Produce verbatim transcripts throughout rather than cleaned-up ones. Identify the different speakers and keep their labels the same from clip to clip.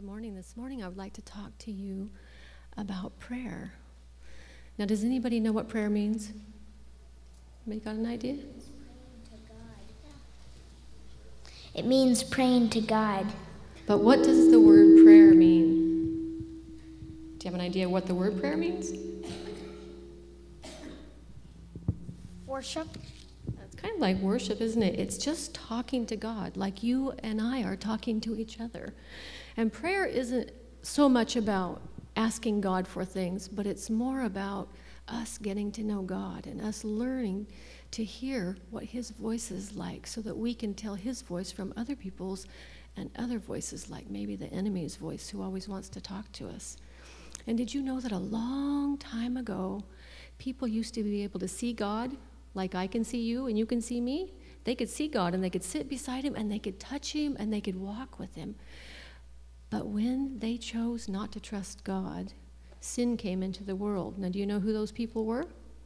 Speaker 1: Good morning. This morning I would like to talk to you about prayer. Now, does anybody know what prayer means? Anybody got an idea?
Speaker 2: It means praying to God.
Speaker 1: But what does the word prayer mean? Do you have an idea what the word prayer means?
Speaker 2: Worship.
Speaker 1: It's kind of like worship, isn't it? It's just talking to God, like you and I are talking to each other. And prayer isn't so much about asking God for things, but it's more about us getting to know God and us learning to hear what his voice is like so that we can tell his voice from other people's and other voices, like maybe the enemy's voice who always wants to talk to us. And did you know that a long time ago, people used to be able to see God like I can see you and you can see me? They could see God and they could sit beside him and they could touch him and they could walk with him. But when they chose not to trust God, sin came into the world. Now, do you know who those people were?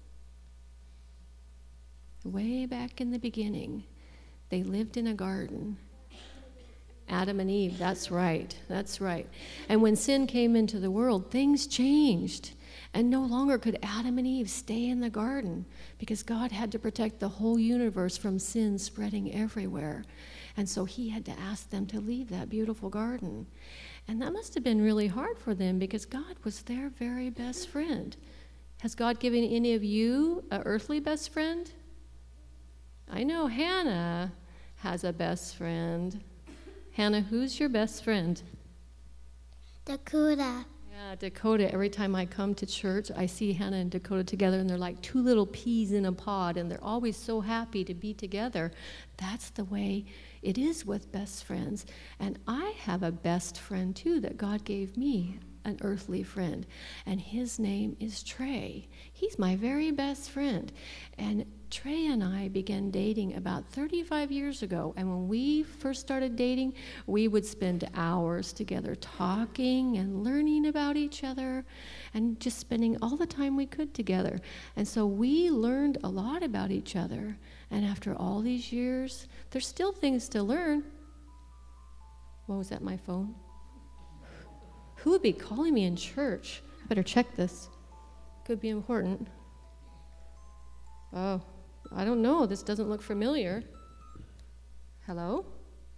Speaker 1: Way back in the beginning, they lived in a garden. Adam and Eve, that's right, that's right. And when sin came into the world, things changed. And no longer could Adam and Eve stay in the garden because God had to protect the whole universe from sin spreading everywhere. And so he had to ask them to leave that beautiful garden. And that must have been really hard for them because God was their very best friend. Has God given any of you an earthly best friend? I know Hannah has a best friend. Hannah, who's your best friend?
Speaker 2: Dakota.
Speaker 1: Yeah, Dakota. Every time I come to church, I see Hannah and Dakota together, and they're like two little peas in a pod, and they're always so happy to be together. That's the way it is with best friends. And I have a best friend, too, that God gave me, an earthly friend, and his name is Trey. He's my very best friend. And Trey and I began dating about thirty-five years ago, and when we first started dating, we would spend hours together talking and learning about each other and just spending all the time we could together. And so we learned a lot about each other, and after all these years, there's still things to learn. What was that, my phone? Who would be calling me in church? I better check this. Could be important. Oh, I don't know. This doesn't look familiar. Hello?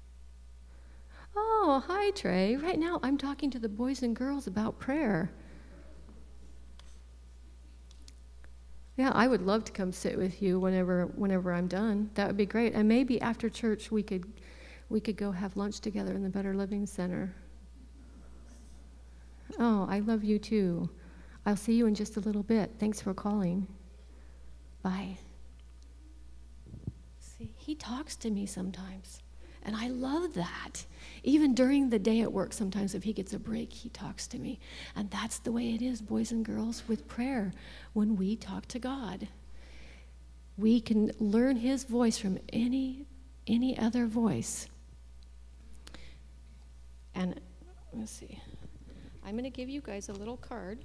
Speaker 1: Oh, hi, Trey. Right now I'm talking to the boys and girls about prayer. Yeah, I would love to come sit with you whenever whenever I'm done. That would be great. And maybe after church we could we could go have lunch together in the Better Living Center. Oh, I love you too. I'll see you in just a little bit. Thanks for calling. Bye. See, he talks to me sometimes, and I love that. Even during the day at work, sometimes if he gets a break, he talks to me. And that's the way it is, boys and girls, with prayer. When we talk to God, we can learn his voice from any any other voice. And let's see. I'm going to give you guys a little card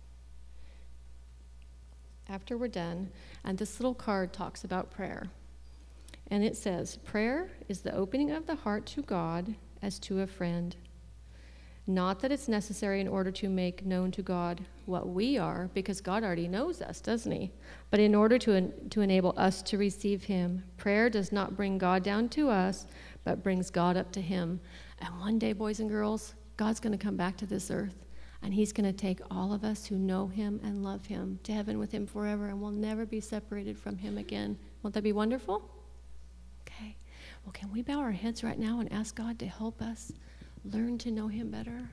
Speaker 1: after we're done, and this little card talks about prayer. And it says, prayer is the opening of the heart to God as to a friend. Not that it's necessary in order to make known to God what we are, because God already knows us, doesn't he? But in order to, en- to enable us to receive him. Prayer does not bring God down to us, but brings God up to him. And one day, boys and girls, God's going to come back to this earth, and he's going to take all of us who know him and love him to heaven with him forever, and we'll never be separated from him again. Won't that be wonderful? Okay. Well, can we bow our heads right now and ask God to help us learn to know him better?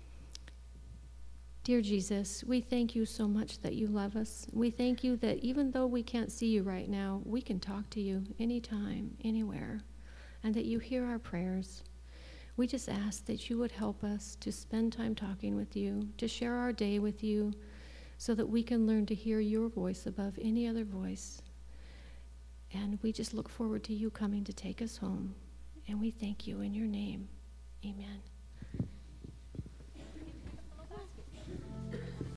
Speaker 1: Dear Jesus, we thank you so much that you love us. We thank you that even though we can't see you right now, we can talk to you anytime, anywhere, and that you hear our prayers. We just ask that you would help us to spend time talking with you, to share our day with you, so that we can learn to hear your voice above any other voice. And we just look forward to you coming to take us home. And we thank you in your name. Amen.